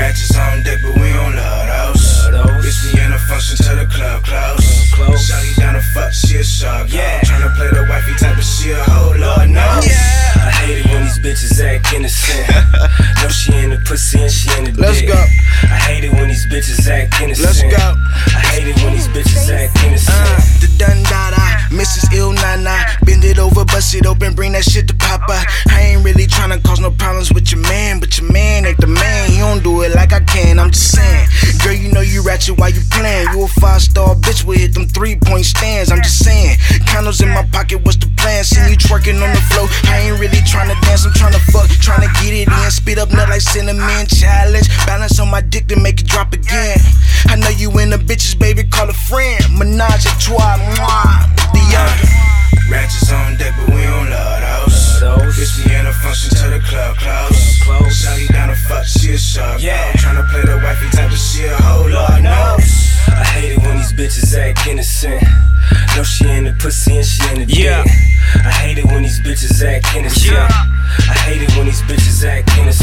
Ratchets on deck, but we don't love those. Bitch, we in a function till the club close. Shawty down the fuck, she a shark. Yeah. Tryna play the wifey type, but she a whole Lord knows. Yeah. I hate it when these bitches act innocent. No, she in the pussy and she in the dick. Let's go. I hate it when these bitches act innocent. Let's go. I hate it when these bitches act innocent. The Dundada, Mrs. Il Nana. Bend it over, bust it open, bring that shit to Papa. I ain't really tryna cause no problems with your man, but your man ain't the man. He don't do it like I can, I'm just saying. Girl, you know you ratchet while you playing. You a 5-star bitch, we hit them 3-point stands. I'm just saying, condos in my pocket, what's the plan? See you twerking on the floor, I ain't really tryna dance, I'm tryna fuck, tryna get it in. Speed up nut like cinnamon challenge. Balance on my dick to make it drop again. I know you in the bitches, baby, call a friend. Menage a trois, mwah, the younger. Ratchets on deck, but we don't love those. Bitch, we in a function till the club close. Shawty down the fuck, she a shark. Yeah. Tryna play the wifey type, but she a whole Lord knows. I hate it when these bitches act innocent. No, she in the pussy and she in the dick. I hate it when these bitches act innocent. I hate it when these bitches act innocent.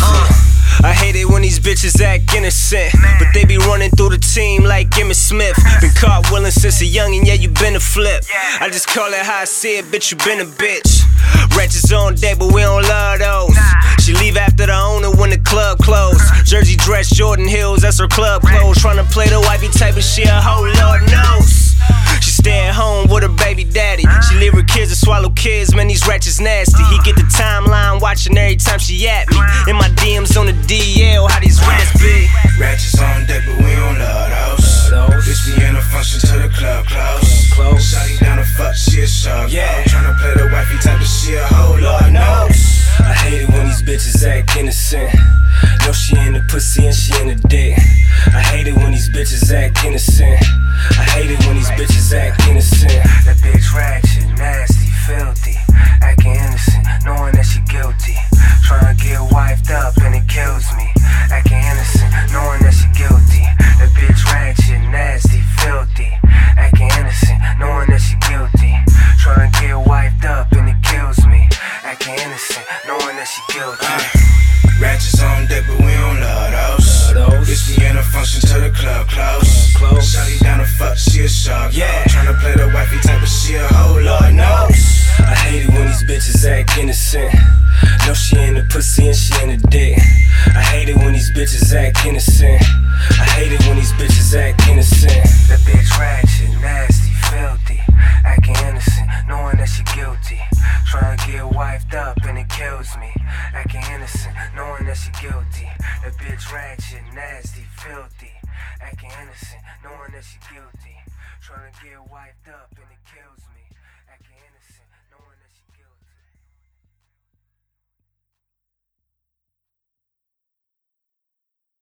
I hate it when these bitches act innocent, but they be running through the team like Emmitt Smith. Been caught willing since a youngin', yeah, you been a flip. I just call it how I see it, bitch, you been a bitch. Ratchets on deck, but we don't love those. She leave after the owner when the club closed. Jersey dress, Jordan Hills, that's her club clothes. Tryna play the wifey type of shit, a whole Lord knows. She stay at home with her baby daddy. She leave her kids to swallow kids, man, these ratchets nasty. He get the timeline watching every time she at me. In my DMs on the DL, how these rats be. Ratchets on deck, but we don't love those. Bitch, we in a function till the club close. Shawty down the fuck, she a shark. Yeah. Tryna play the wifey type, but she a whole Lord knows. I hate it when these bitches act innocent. No, she in the pussy and she in the dick. I hate it when these bitches act innocent. I hate it when these bitches act innocent. That bitch ratchet, nasty, filthy, acting innocent, knowing that she guilty. Tryna get wifed up and it kills me. Acting innocent, knowing that she guilty. That bitch ratchet, nasty, filthy, acting innocent, knowing that she guilty. Tryna get wifed up and it kills me. Acting innocent, knowing that she guilty. Ratchets on deck, but we don't love those. Bitch, we in a function till the club close. Shawty down the fuck, she a shark. Yeah. Tryna play the wifey type, but she a whole Lord knows. I hate it when these bitches act innocent. No, she in the pussy and she in the dick. I hate it when these bitches act innocent. I hate it when these bitches act innocent. That bitch ratchet, nasty, filthy, acting innocent, knowing that she guilty. Tryna get wifed up and it kills me. Acting innocent, knowing that she guilty. That bitch ratchet, nasty, filthy, acting innocent, knowing that she guilty. Tryna get wifed up and it kills me.